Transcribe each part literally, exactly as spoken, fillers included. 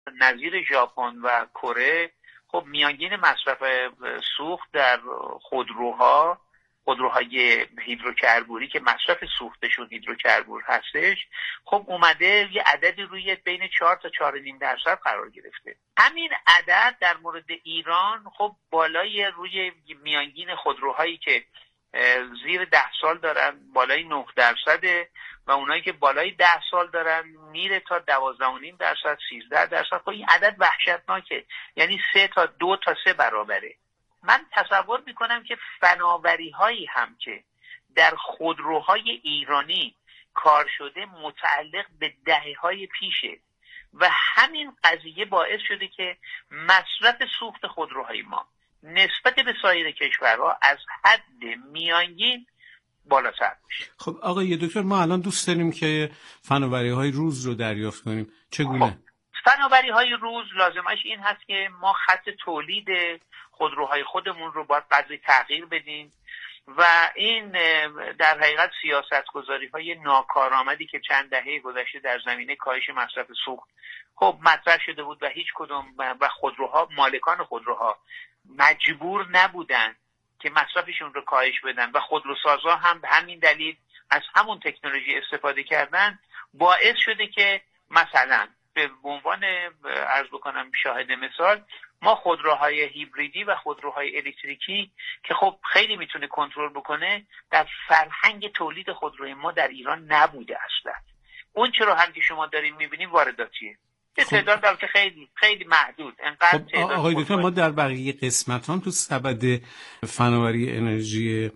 نظیر ژاپن و کره خب میانگین مصرف سوخت در خودروها خودروهای هیدروکربوری که مصرف سوختشون هیدروکربور هستش خب اومده یه عددی روی بین چهار تا چهار و نیم درصد قرار گرفته. همین عدد در مورد ایران خب بالای روی میانگین خودروهایی که زیر ده سال دارن بالای نه درصده و اونایی که بالای ده سال دارن میره تا دوازده و نیم درصد سیزده درصد. خب این عدد وحشتناکه، یعنی سه تا دو تا سه برابره. من تصور میکنم که فناوری هایی هم که در خودروهای ایرانی کار شده متعلق به دهه های پیشه و همین قضیه باعث شده که مصرف سوخت خودروهای ما نسبت به سایر کشورها از حد میانگین بالاتر میشه. خب آقای دکتر، ما الان دوست داریم که فناوری های روز رو دریافت کنیم، چگونه؟ خب فناوری های روز لازمش این هست که ما خط تولید خودروهای خودمون رو باید قدری تغییر بدیم و این در حقیقت سیاستگذاری های ناکارآمدی که چند دهه گذشته در زمینه کاهش مصرف سوخت خب مطرح شده بود و هیچ کدوم و خودروها مالکان خودروها مجبور نبودن که مصرفشون رو کاهش بدن و خودروسازا هم به همین دلیل از همون تکنولوژی استفاده کردن، باعث شده که مثلا به عنوان عرض بکنم شاهد مثال ما خودروهای هیبریدی و خودروهای الکتریکی که خب خیلی میتونه کنترل بکنه در فرهنگ تولید خودروی ما در ایران نبوده اصلا. اون چرا هم که شما دارین میبینین وارداتیه. خب تعداد البته خیلی خیلی محدود. انقدر خب آقای دکتر، ما در بقیه قسمتان تو سبد فناوری انرژی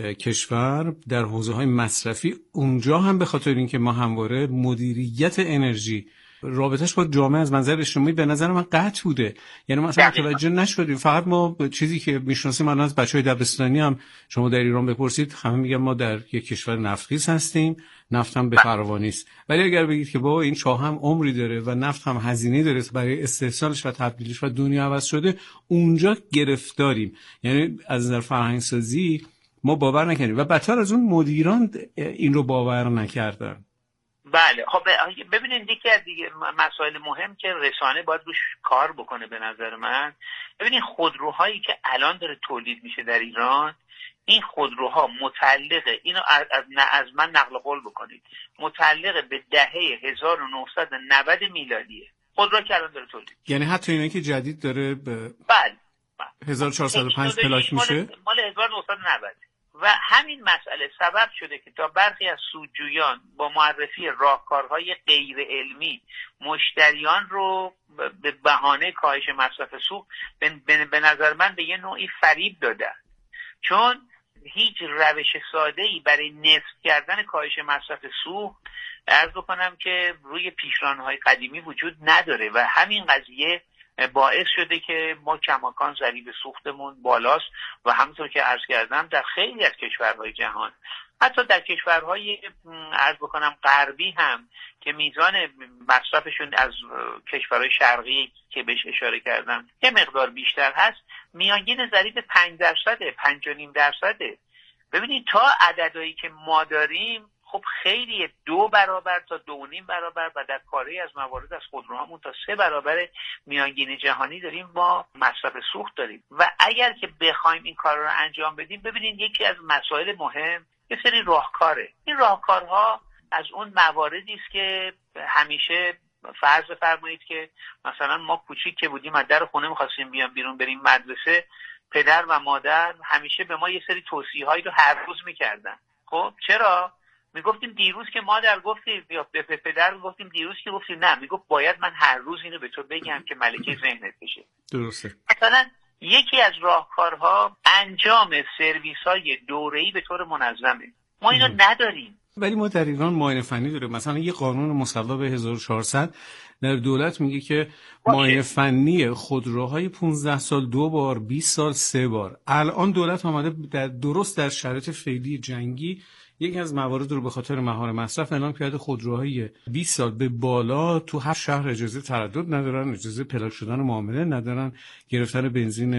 کشور در حوزه‌های مصرفی اونجا هم به خاطر اینکه ما همواره مدیریت انرژی رابطش با جامعه از منظر اجتماعی به نظر من قطع بوده، یعنی مثلا متوجه نشدیم. فقط ما چیزی که میشناسیم الان از بچهای دبستانی هم شما در ایران بپرسید همه میگن ما در یک کشور نفتخیز هستیم، نفت هم به فراوانی است. ولی اگر بگید که بابا این چاه هم عمری داره و نفت هم هزینه داره برای استحصالش و تبدیلش و دنیا عوض شده، اونجا گرفتاریم. یعنی از نظر فرهنگ سازی ما باور نکردیم و بدتر از اون مدیران این رو باور نکردن. بله خب ببینید یکی از دیگه مسائل مهم که رسانه باید روش کار بکنه به نظر من، ببینید خودروهایی که الان داره تولید میشه در ایران، این خودروها متعلقه، اینو از, از من نقل قول بکنید، متعلقه به دهه هزار و نهصد و نود میلادیه. خودرو که الان داره تولید، یعنی حتی اینایی که جدید داره به بله هزار و چهارصد و پنج پلاک میشه مال هزار و نهصد و نود. و همین مسئله سبب شده که تا برخی از سودجویان با معرفی راهکارهای غیر علمی مشتریان رو به بهانه کاهش مصرف سوخت به نظر من به یه نوعی فریب دادن، چون هیچ روش ساده‌ای برای نصف کردن کاهش مصرف سوخت عرض بکنم که روی پیشران‌های قدیمی وجود نداره و همین قضیه باعث شده که ما کماکان ضریب سوختمون بالاست و همونطور که عرض کردم در خیلی از کشورهای جهان، حتی در کشورهای عرض بکنم غربی هم که میزان مصرفشون از کشورهای شرقی که بهش اشاره کردم یه مقدار بیشتر هست، میانگین ضریب پنج درصده، پنج و نیم درصده. ببینید تا عددهایی که ما داریم خب خیلی دو برابر تا دو و نیم برابر و در کاری از موارد از خودروهامون تا سه برابر میانگین جهانی داریم ما مصرف سوخت داریم و اگر که بخوایم این کار رو انجام بدیم، ببینید یکی از مسائل مهم یه سری راهکاره. این راهکارها از اون مواردی است که همیشه فرض فرمایید که مثلا ما کوچیک که بودیم از در خونه می‌خواستیم بیام بیرون بریم مدرسه، پدر و مادر همیشه به ما یه سری توصیه‌هایی رو هر روز می‌کردن. خب چرا؟ میگفتیم دیروز که مادر گفتی یا به پدر گفتیم دیروز که گفتی نه، میگفت باید من هر روز اینو به تو بگم که ملکه ذهنت بشه. درسته. مثلا یکی از راهکارها انجام سرویس‌های دوره‌ای به طور منظمه. ما اینو ام. نداریم. ولی ما در ایران معاینه فنی داره. مثلا یه قانون مصوب به هزار و چهارصد در دولت میگه که معاینه فنی خودروهای پانزده سال دو بار، بیست سال سه بار. الان دولت آمده در درست در شرایط فعلی جنگی یکی از موارد رو به خاطر مهار مصرف اعلام کرده خودروهای بیست سال به بالا تو هر شهر اجازه تردد ندارن، اجازه پلاک شدن معامله ندارن، گرفتن بنزین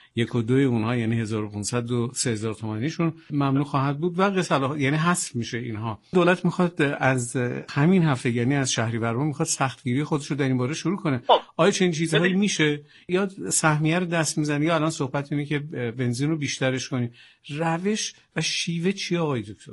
یک و دوی اونها یعنی هزار و پانصد و سه هزار تومانیشون ممنوع خواهد بود و صلاح یعنی حذف میشه اینها. دولت میخواد از همین هفته یعنی از شهریور میخواد سختگیری خودش رو در این باره شروع کنه. آیا چنین چیزهایی میشه یا سهمیه رو دست میزنی یا الان صحبت اینه که بنزین رو بیشترش کنیم؟ روش و شیوه چی آقای دکتر؟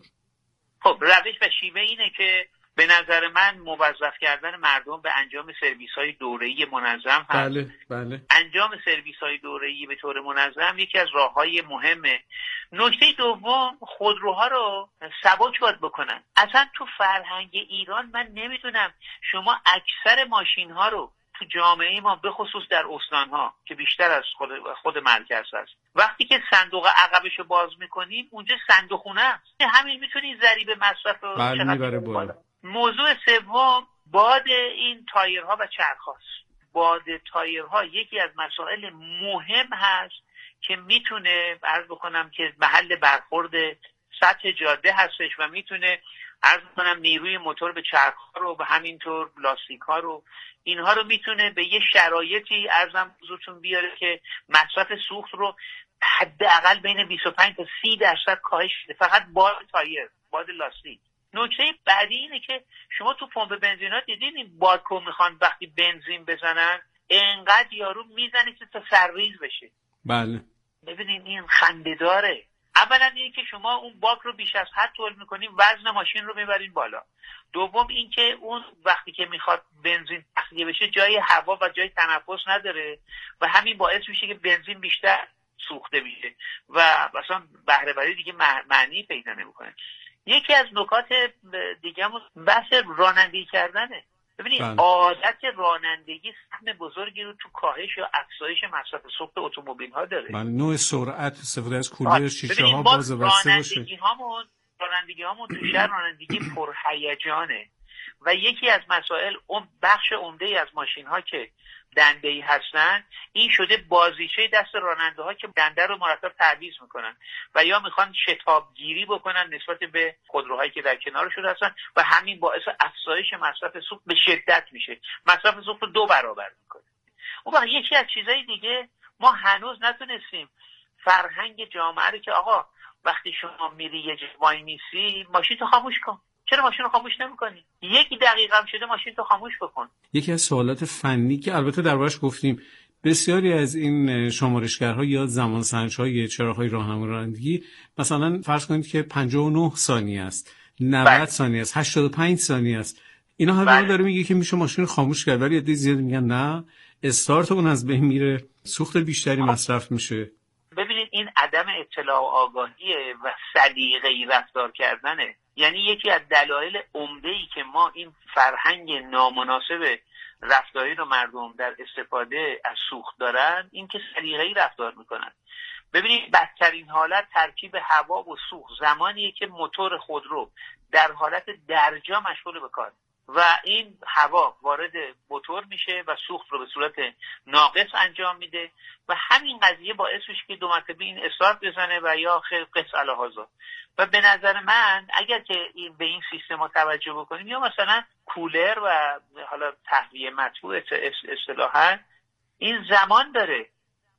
خب روش و شیوه اینه که به نظر من موظف کردن مردم به انجام سرویس‌های دوره‌ای منظم هست. بله بله. انجام سرویس‌های دوره‌ای به طور منظم یکی از راه‌های مهمه. نکته دوم، خودروها رو سبک باید بکنن. اصلا تو فرهنگ ایران من نمیدونم شما اکثر ماشین‌ها رو تو جامعه ما به خصوص در استان‌ها که بیشتر از خود خود مرکز هست، وقتی که صندوق عقبشو باز می‌کنیم اونجا صندوقخونه است. همین می‌تونی ضریب مصرف رو چقدر بالا. موضوع سوم باد این تایرها و چرخ‌هاست. باد تایرها یکی از مسائل مهم هست که میتونه عرض بکنم که محل برخورد سطح جاده هستش و میتونه عرض بکنم نیروی موتور به چرخ‌ها رو و همینطور لاستیک‌ها رو اینها رو میتونه به یه شرایطی ارزم حضورتون بیاره که مصرف سوخت رو حداقل بین بیست و پنج تا سی درصد کاهش بده. فقط باد تایر، باد لاستیک. نکته بعدی اینه که شما تو پمپ بنزینا دیدین این بادکو میخوان وقتی بنزین بزنن انقدر یارو میزنه که تا سرریز بشه. بله. ببینین این خنده داره. اولا اینه که شما اون باک رو بیش از حد تول میکنین، وزن ماشین رو میبرین بالا. دوم این که اون وقتی که میخواد بنزین تخلیه بشه جای هوا و جای تنفس نداره و همین باعث میشه که بنزین بیشتر سوخته میشه و مثلا بهره وری دیگه معنی پیدا نمیکنه. یکی از نکات دیگه هم بحث رانندگی کردنه. ببینید بله. عادت رانندگی سهم بزرگی رو تو کاهش یا افزایش مصرف سوخت اتومبیل ها داره. بله، نوع سرعت، استفاده از کولر، شیشه ها باز و بسته باشه. رانندگی هامون رانندگی هامون تو شهر رانندگی پرهیجانه و یکی از مسائل اون بخش عمده از ماشین ها که دنده‌ای هستن این شده بازیچه دست راننده ها که دنده رو مرتب تعویض میکنن و یا میخوان شتابگیری بکنن نسبت به خودروهایی که در کنارشون هستن و همین باعث افزایش مصرف سوخت به شدت میشه. مصرف سوخت رو دو برابر میکنه. اون وقت یکی از چیزای دیگه ما هنوز نتونستیم فرهنگ جامعه رو که آقا وقتی شما میری یه جای وای میسی ماشین تو خاموش کن. چرا ماشین رو خاموش نمی‌کنی؟ یک دقیقه هم شده ماشین تو خاموش بکن. یکی از سوالات فنی که البته دربارش گفتیم، بسیاری از این شمارشگرها یا زمانسنج‌های چراغ‌های راهنمایی رانندگی مثلا فرض کنید که پنجاه و نه ثانیه است، نود ثانیه است، هشتاد و پنج ثانیه است. اینا هر داره میگه که میشه ماشین رو خاموش کرد، ولی عده زیاد میگن نه، استارت اون از بین میره، سوخت بیشتری مصرف میشه. ببینید این عدم اطلاع و آگاهیه و سلیقه‌ای رفتار کردنه. یعنی یکی از دلایل عمده‌ای که ما این فرهنگ نامناسب رفتاری رو مردم در استفاده از سوخت دارن این که سلیقه‌ای رفتار میکنن. ببینید بدترین حالت ترکیب هوا و سوخت زمانیه که موتور خودرو در حالت درجا مشغول به کار و این هوا وارد موتور میشه و سوخت رو به صورت ناقص انجام میده و همین قضیه باعث میشه که دو مرتبه این استارت بزنه و یا خیلی قص الهازا. و به نظر من اگر که این به این سیستم توجه بکنیم یا مثلا کولر و حالا تهویه مطبوع اصطلاحاً این زمان داره.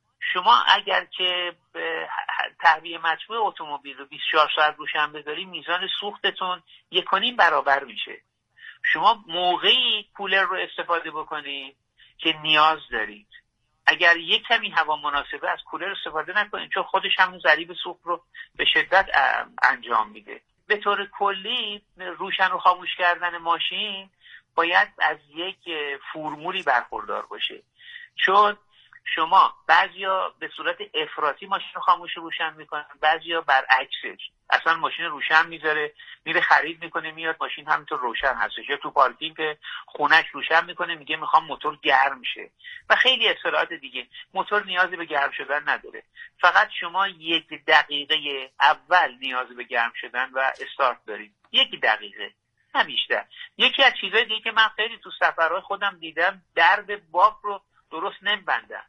شما اگر که تهویه مطبوع اتومبیل رو بیست و چهار ساعت روشن بذاری میزان سوختتون یک و نیم برابر میشه. شما موقعی کولر رو استفاده بکنید که نیاز دارید. اگر یک کمی هوا مناسبه از کولر استفاده نکنید چون خودش همون ضریب سوخت رو به شدت انجام میده. به طور کلی روشن و خاموش کردن ماشین باید از یک فرمولی برخوردار باشه، چون شما بعضیا به صورت افراطی ماشین رو خاموش روشن میکنن، بعضیا برعکسش اصلا ماشین روشن میذاره میره خرید میکنه میاد ماشین همینطور روشن هستش، یا تو پارکینگ خونش روشن میکنه میگه میخوام موتور گرم شه و خیلی اصطلاحات دیگه. موتور نیازی به گرم شدن نداره، فقط شما یک دقیقه اول نیاز به گرم شدن و استارت دارید، یک دقیقه نه بیشتر. یکی از چیزای دیگه که من خیلی تو سفرهای خودم دیدم درب باک رو درست نمیبندن.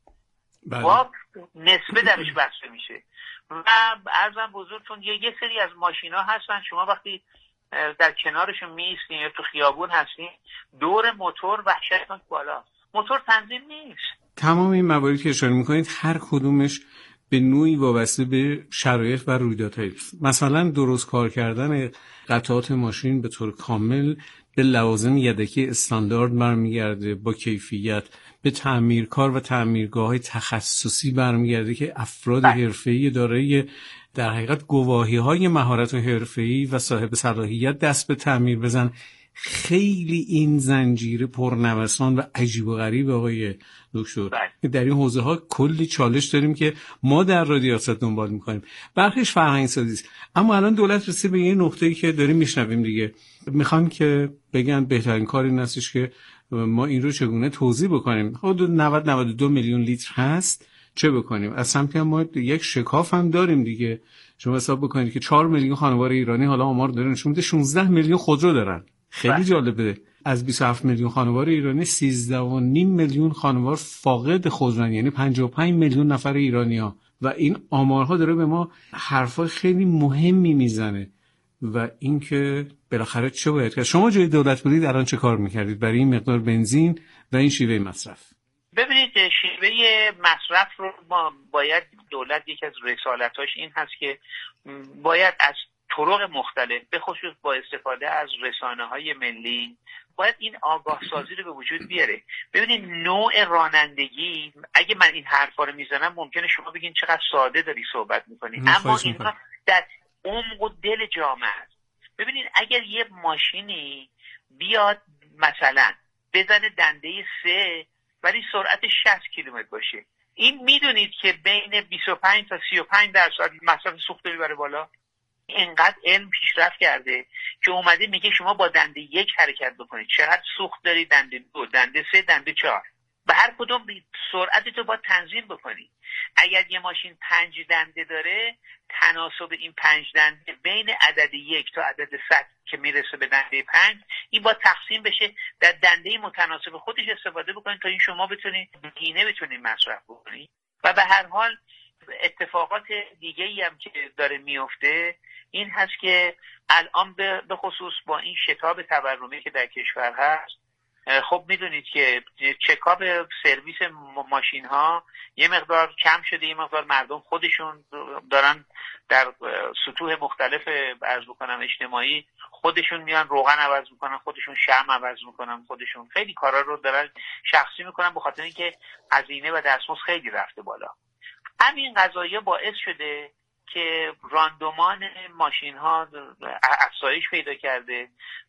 باک نصفه درش بسته میشه و عرضم بزرگتون یه, یه سری از ماشینا هستن شما وقتی در کنارشون میایستین یا تو خیابون هستین دور موتور وحشتناک بالا، موتور تنظیم نیست. تمام این مواردی که اشاره میکنید هر کدومش به نوعی وابسته به شرایط و رویدادهای، مثلا درست کار کردن قطعات ماشین به طور کامل به لوازم یدکی استاندارد برمیگرده، با کیفیت به تعمیرکار و تعمیرگاه‌های تخصصی برمیگرده که افراد حرفه‌ای دارای در حقیقت گواهی‌های مهارت حرفه‌ای و صاحب صلاحیت دست به تعمیر بزن. خیلی این زنجیره پرنوسان و عجیب و غریب آقای دکتر. در این حوزه ها کلی چالش داریم که ما در رادیوست دنبال میکنیم. برخیش فرهنگ سازی است، اما الان دولت رسید به یه نقطه‌ای که داریم میشنویم دیگه، میخوام که بگن بهترین کار این هستش که ما این رو چگونه توزیع بکنیم. حدود نود نود و دو میلیون لیتر هست، چه بکنیم؟ از سمتی هم ما یک شکاف هم داریم دیگه. شما حساب بکنید که چهار میلیون خانوار ایرانی، حالا آمار داره نشون میده شانزده میلیون خودرو دارن. خیلی جالبه. از بیست و هفت میلیون خانوار ایرانی سیزده و نیم میلیون خانوار فاقد خودروان، یعنی پنجاه و پنج میلیون نفر ایرانی‌ها. و این آمارها داره به ما حرفای خیلی مهمی میزنه. و اینکه بالاخره چه باید کرد؟ شما جای دولت بودید الان چه کار میکردید برای این مقدار بنزین و این شیوه مصرف؟ ببینید، شیوه مصرف رو ما باید، دولت یکی از رسالتاش این هست که باید از طرق مختلف به خصوص با استفاده از رسانه‌های ملی باید این آگاه سازی رو به وجود بیاره. ببینید نوع رانندگی، اگه من این حرفا رو میزنم ممکنه شما بگین چقدر ساده داری صحبت میکنی، اما اینا در عمق و دل جامعه است. ببینید اگر یه ماشینی بیاد مثلا بزنه دنده سه ولی سرعت شصت کیلومتر باشه، این میدونید که بین بیست و پنج تا سی و پنج درصد مصرف سوخت میبره بالا. اینقدر علم پیشرفت کرده که اومده میگه شما با دنده یک حرکت بکنید چقدر سوخت داری، دنده دو، دنده سه، دنده چهار، به هر کدوم سرعت تو با تنظیم بکنی. اگر یه ماشین پنج دنده داره، تناسب این پنج دنده بین عدد یک تا عدد صد که میرسه به دنده پنج، این با تقسیم بشه در دنده متناسب خودش استفاده بکنید تا این شما بتونید بهینه بتونید مصرف بکنید. و به هر حال اتفاقات دیگه ای هم که داره میفته این هست که الان به خصوص با این شتاب تورمی که در کشور هست، خب میدونید که چکاپ سرویس ماشین ها یه مقدار کم شده، یه مقدار مردم خودشون دارن در سطوح مختلف عرض بکنم اجتماعی خودشون میان روغن عوض میکنن، خودشون شمع عوض میکنن، خودشون خیلی کارا رو دارن شخصی میکنن به خاطر اینکه هزینه و دستمزد خیلی رفته بالا. همین قضایه باعث شده که راندمان ماشین ها افزایش پیدا کرده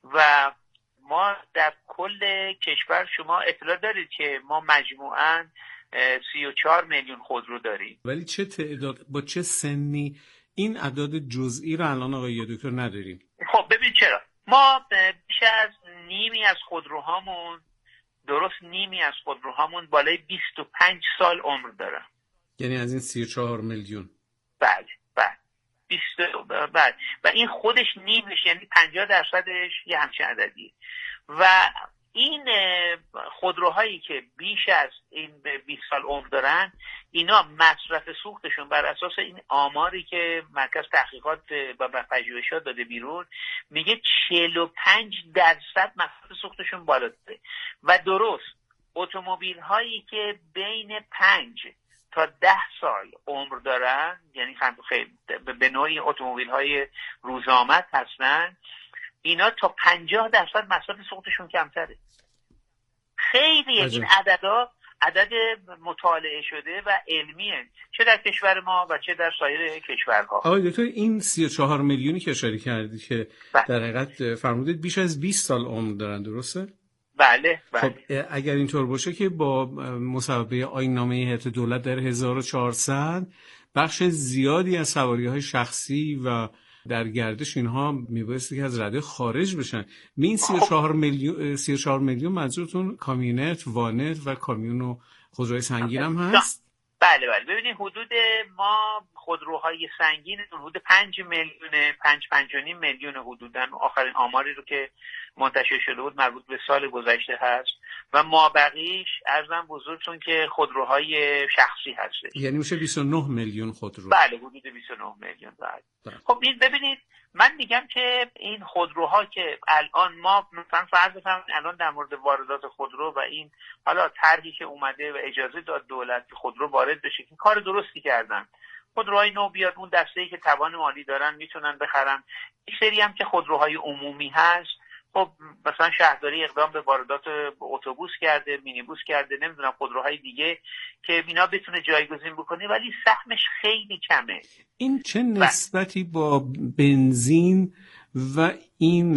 و ما در کل کشور شما اطلاع دارید که ما مجموعاً سی و چهار میلیون خودرو داریم. ولی چه تعداد با چه سنی این اعداد جزئی رو الان آقای دکتر نداریم؟ خب ببین چرا ما بیش از نیمی از خودروهامون، درست نیمی از خودروهامون بالای بیست و پنج سال عمر دارن. یعنی از این سی و چهار میلیون؟ بله بله بیست بله و این خودش نیمش یعنی پنجاه درصدش یه همچین عددیه. و این خودروهایی که بیش از این بیست سال عمر دارن، اینا مصرف سوختشون بر اساس این آماری که مرکز تحقیقات و پژوهشات داده بیرون میگه چهل و پنج درصد مصرف سوختشون بالاتره. و درست اتومبیل هایی که بین پنج تا ده سال عمر دارن، یعنی خیلی به نوعی اتومبیل های روزآمد هستن، اینا تا پنجاه درصد مصرف سوختشون کمتره. خیلی این عددا عدد مطالعه شده و علمیه، چه در کشور ما و چه در سایر کشورها. آقای دکتر این سی و چهار میلیونی که اشاره کردی که در حقیقت فرمودید بیش از بیست سال عمر دارن، درسته؟ بله بله. خب اگر اینطور باشه که با مصوبه آیین‌نامه هیئت دولت در هزار و چهارصد بخش زیادی از سواری‌های شخصی و در گردش اینها میبایستی که از رده خارج بشن. این سی و چهار میلیون سی و چهار میلیون منظورتون کامیونت، وانت و کامیون و خودروهای سنگین هم هست؟ بله بله. ببینید حدود ما خودروهای سنگین حدود پنج میلیون پنج پنج و نیم میلیون حدوداً، آخرین آماری رو که منتشر شده بود مربوط به سال گذشته هست و مابقیش ارزم بزرگتون که خودروهای شخصی هست. یعنی میشه بیست و نه میلیون خودرو. بله حدود بیست و نه میلیون. بله. خب این ببینید من میگم که این خودروها که الان ما مثلا فرض بفرمایید الان در مورد واردات خودرو و این حالا طرحی که اومده و اجازه داد دولت خودرو وارد بشه که کار درستی کردن، خودروهای نو بیاد، اون دسته‌ای که توان مالی دارن میتونن بخرن. این سری هم که خودروهای عمومی هست، خب مثلا شهرداری اقدام به واردات اتوبوس کرده، مینیبوس کرده، نمیدونم خودروهای دیگه که اینا بتونه جایگزین بکنه، ولی سهمش خیلی کمه. این چه نسبتی با بنزین و این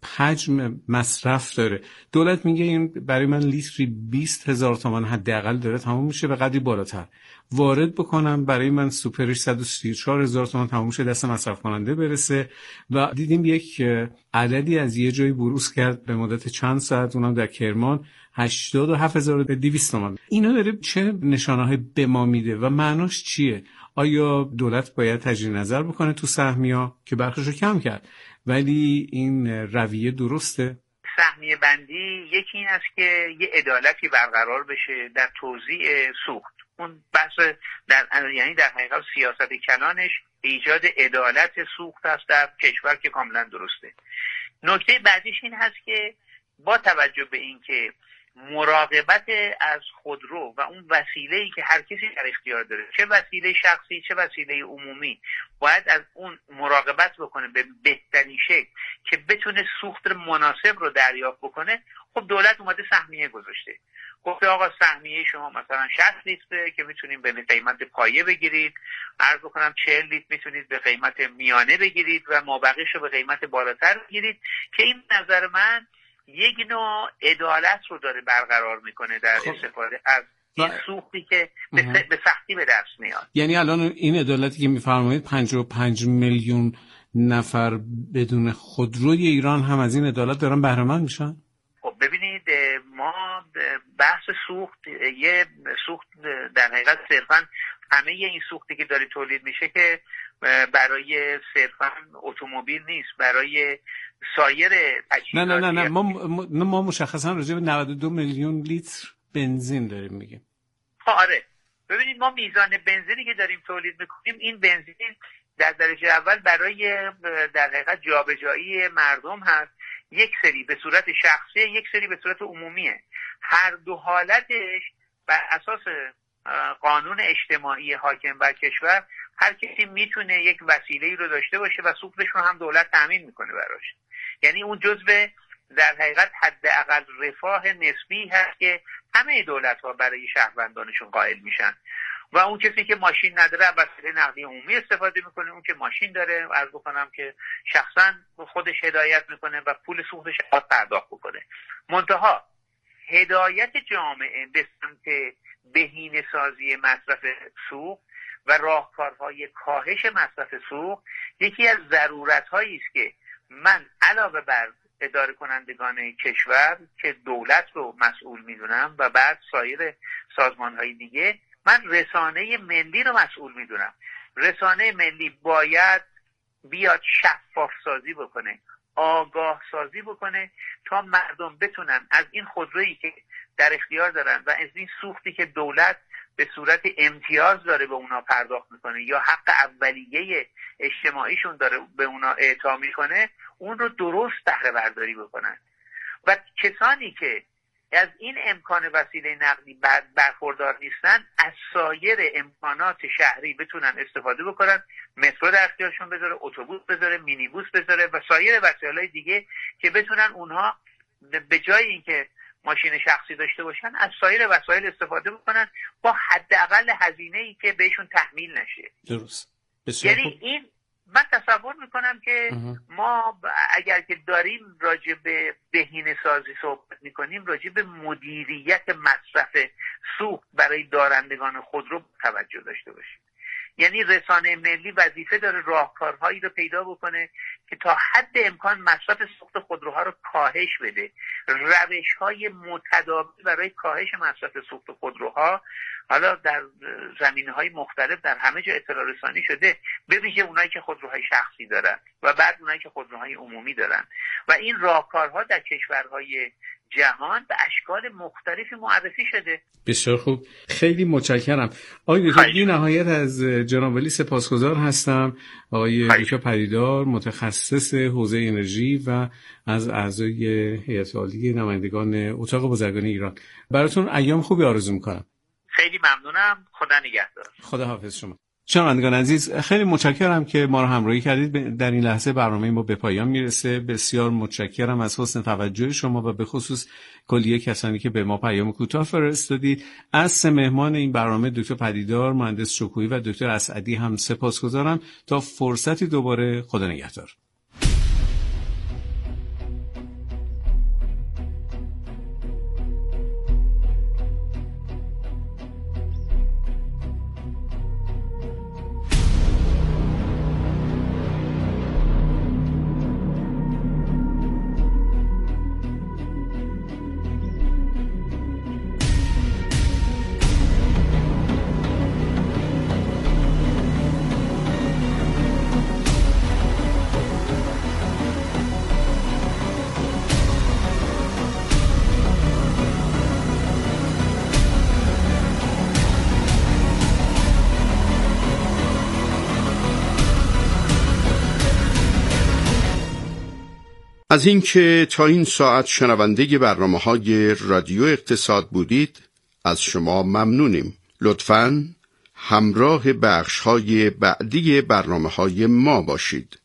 حجم مصرف داره؟ دولت میگه این برای من لیتری بیست هزار تومان حداقل داره تموم میشه، به قدری بالاتر وارد بکنم برای من سوپرش صد و سی و چهار هزار تومان تموم میشه، دست مصرف کننده برسه. و دیدیم یک عددی از یه جایی بروز کرد به مدت چند ساعت، اونم در کرمان، هشتاد و هفت هزار و دویست تومان. اینا داره چه نشانه‌های به ما میده و معناش چیه؟ آیا دولت باید تجدید نظر بکنه تو سهمیا که برخیشو کم کرد، ولی این رویه درسته؟ سهمیه بندی یکی این است که یه عدالتی برقرار بشه در توزیع سوخت. اون بحث در یعنی در حقیقت سیاست کلانش ایجاد عدالت سوخت است در کشور که کاملا درسته. نکته بعدیش این هست که با توجه به این که مراقبت از خودرو و اون وسیله‌ای که هر کسی در اختیار داره، چه وسیله شخصی چه وسیله عمومی، باید از اون مراقبت بکنه به بهترین شکل که بتونه سوخت مناسب رو دریافت بکنه. خب دولت اومده سهمیه گذاشته، گفته آقا سهمیه شما مثلا شصت لیتره که میتونید به قیمت پایه بگیرید، عرض بکنم چهل لیتر میتونید به قیمت میانه بگیرید و مابقیش رو به قیمت بالاتر بگیرید، که این نظر من یک نوع عدالت رو داره برقرار میکنه در خب. استفاده از این سوختی که به, به سختی به دست میاد. یعنی الان این عدالتی که میفرمایید پنجاه و پنج میلیون نفر بدون خودروی ایران هم از این عدالت دارن بهره مند میشن؟ خب ببینید، ما بحث سوخت یه سوخت در حقیقت صرفا همه این سوختی که داره تولید میشه که برای صرفا اتومبیل نیست، برای سایر تجهیزات. نه نه نه نه ما ما مشخصا راجع به نود و دو میلیون لیتر بنزین داریم میگیم. آره ببینید، ما میزان بنزینی که داریم تولید میکنیم، این بنزین در درجه اول برای در حقیقت جابجایی مردم هست، یک سری به صورت شخصی، یک سری به صورت عمومیه. هر دو حالتش بر اساس قانون اجتماعی حاکم بر کشور هر کسی میتونه یک وسیله‌ای رو داشته باشه و سوختش رو هم دولت تامین میکنه براش. یعنی اون جزء در حقیقت حداقل رفاه نسبی هست که همه دولت‌ها برای شهروندانشون قائل میشن. و اون کسی که ماشین نداره از وسیله نقلیه عمومی استفاده میکنه، اون که ماشین داره عرض بکنم که شخصا خودش هدایت میکنه و پول سوختش رو پرداخت بکنه. منتها هدایت جامعه به سمت بهینه سازی مصرف سوخت و راهکارهای کاهش مصرف سوخت یکی از ضرورت‌هایی است که من علاوه بر اداره کنندگان کشور که دولت رو مسئول میدونم و بعد سایر سازمان‌های دیگه، من رسانه ملی رو مسئول میدونم. رسانه ملی باید بیاد شفاف سازی بکنه، آگاه سازی بکنه تا مردم بتونن از این خودرویی که در اختیار دارن و از این سوختی که دولت به صورت امتیاز داره به اونا پرداخت میکنه یا حق اولیه اجتماعیشون داره به اونا اعطا میکنه، اون رو درست بهره برداری بکنن. و کسانی که از این امکان وسیله نقدی برخوردار نیستن، از سایر امکانات شهری بتونن استفاده بکنن، مترو در اختیارشون بذاره، اتوبوس بذاره، مینیبوس بذاره و سایر وسایل دیگه که بتونن اونها به جای اینکه ماشین شخصی داشته باشن از سایر وسایل استفاده بکنن با حداقل هزینه‌ای که بهشون تحمیل نشه. درست. یعنی این من تصور میکنم که اه. ما اگر که داریم راجع به بهینه سازی صحبت میکنیم، راجع به مدیریت مصرف سوخت برای دارندگان خودرو توجه داشته باشیم. یعنی رسانه ملی وظیفه داره راهکارهایی رو پیدا بکنه که تا حد امکان مصرف سوخت خودروها رو کاهش بده. روش‌های متداول برای کاهش مصرف سوخت خودروها حالا در زمینه‌های مختلف در همه جا اطلاع رسانی شده، به ویژه اونایی که خودروهای شخصی دارن و بعد اونایی که خودروهای عمومی دارن. و این راهکارها در کشورهای جهان به اشکال مختلفی معرفی شده. بسیار خوب، خیلی متشکرم. آقای دکتر بی نهایت از جناب ولی سپاسگزار هستم. آقای دکتر پدیدار، متخصص حوزه انرژی و از اعضای هیئت عالی نمایندگان اتاق بازرگانی ایران. براتون ایام خوبی آرزو میکنم. خیلی ممنونم. خدا نگهدار. خدا حافظ شما. شنوندگان عزیز، خیلی متشکرم که ما رو همراهی کردید. در این لحظه برنامه ما به پایان میرسه. بسیار متشکرم از حسن توجه شما و به خصوص کلیه کسانی که به ما پیام کوتاه فرستادید. از سه مهمان این برنامه، دکتر پدیدار، مهندس شکوهی و دکتر اسعدی هم سپاسگزارم. تا فرصتی دوباره، خدا نگهدار. از اینکه تا این ساعت شنونده برنامه‌های رادیو اقتصاد بودید از شما ممنونیم. لطفاً همراه بخش‌های بعدی برنامه‌های ما باشید.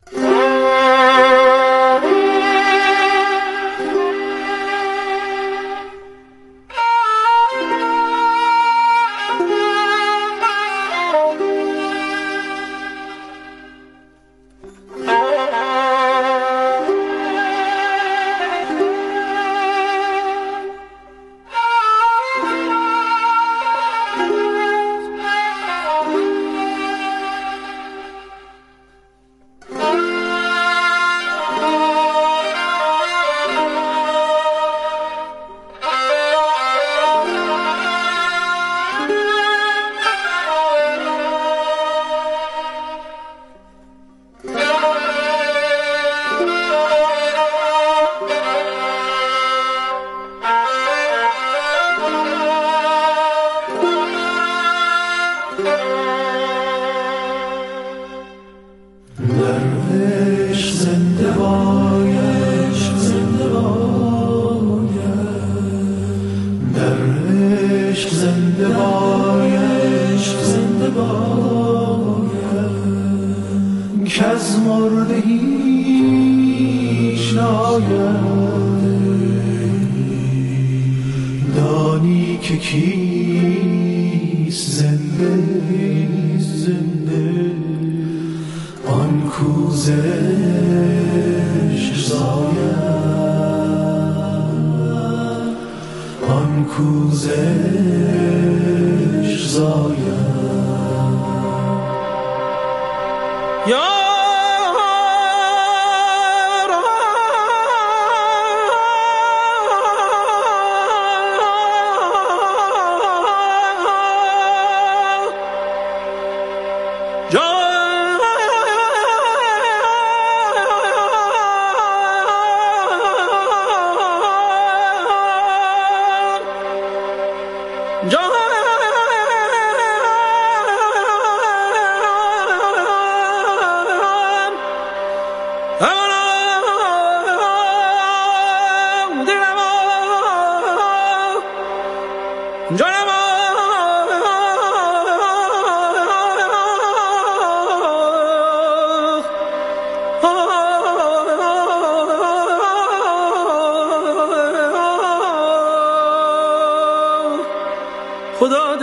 خدا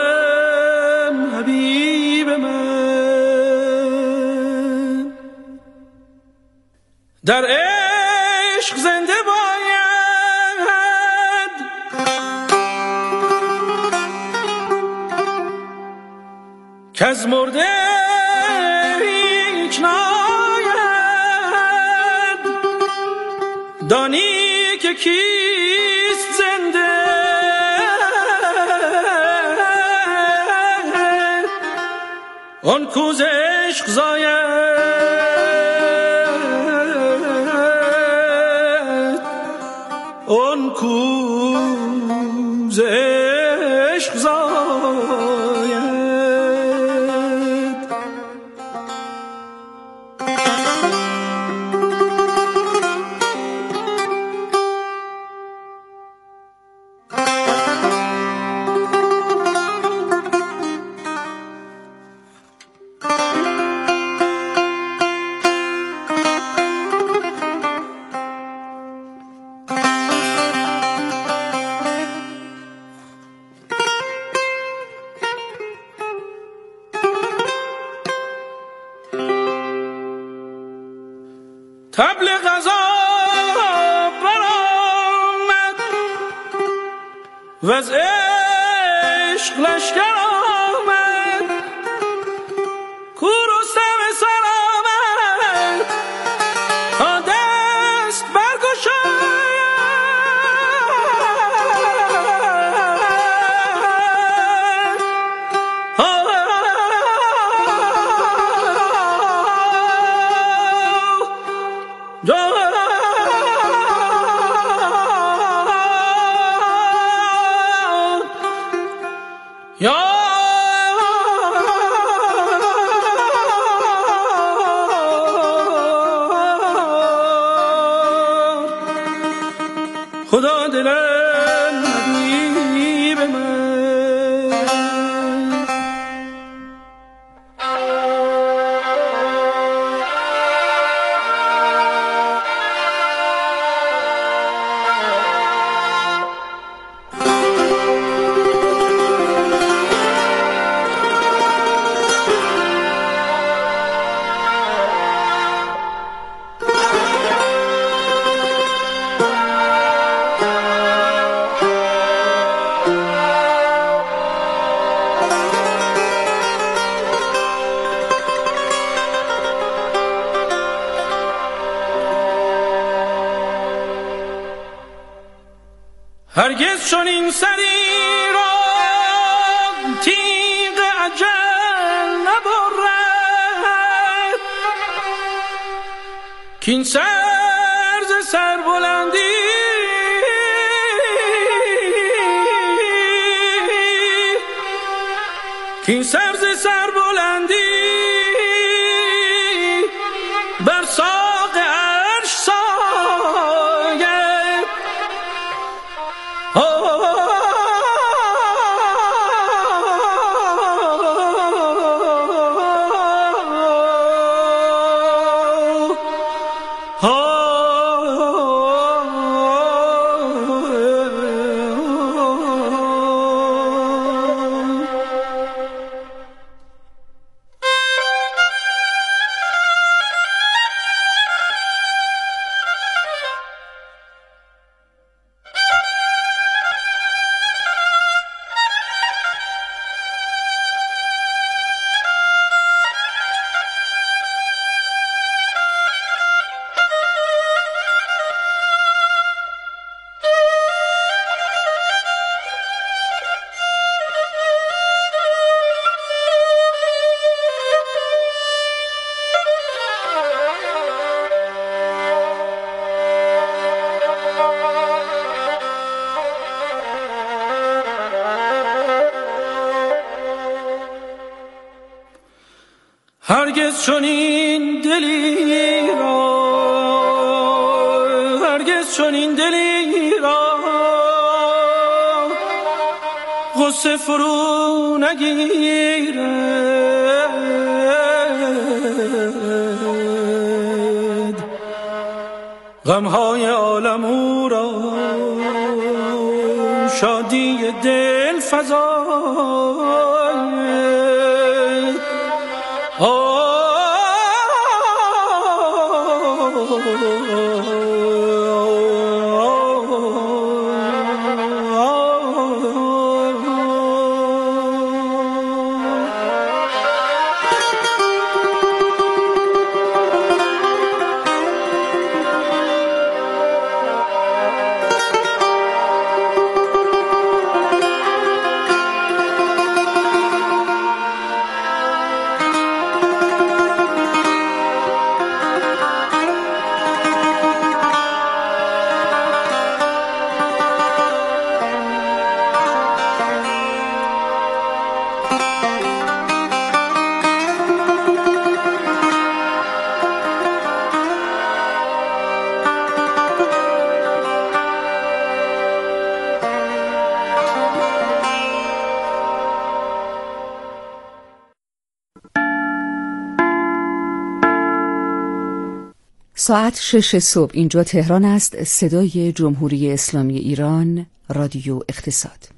دلم حبیب من در عشق زنده باید که از مرده هیچ ناید دانی که کیست زنده آن کوز عشق زاید آن کوز عشق زاید. طبل غذا برآمد وز عشق لشکر آمد، کو رستم سر آمد تا دست برگشاید. خدا دلم ندی به من. هرگز چنین سری را تیغ اجل نبرد، کین سر ز سربلندی کین سر ز سربلندی بر ساق عرش ساید. هرگز چنین دلی را هرگز چنین دلی را غصه فرو نگیرد، غمهای عالم او را شادی دل فزاید. ساعت شش صبح اینجا تهران است. صدای جمهوری اسلامی ایران، رادیو اقتصاد.